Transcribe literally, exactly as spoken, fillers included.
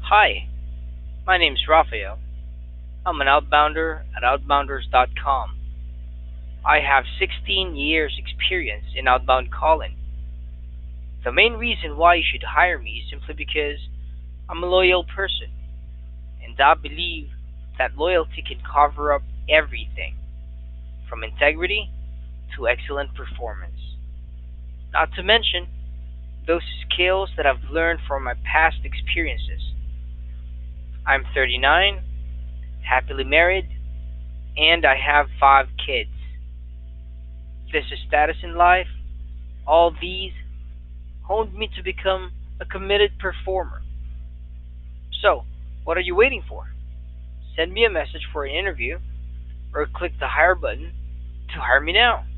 Hi, my name's Raphael. I'm an outbounder at outbounders dot com. I have sixteen years experience in outbound calling. The main reason why you should hire me is simply because I'm a loyal person and I believe that loyalty can cover up everything from integrity to excellent performance. Not to mention those skills that I've learned from my past experiences. I'm thirty-nine, happily married, and I have five kids. This is status in life. All these honed me to become a committed performer. So, what are you waiting for? Send me a message for an interview or click the hire button to hire me now.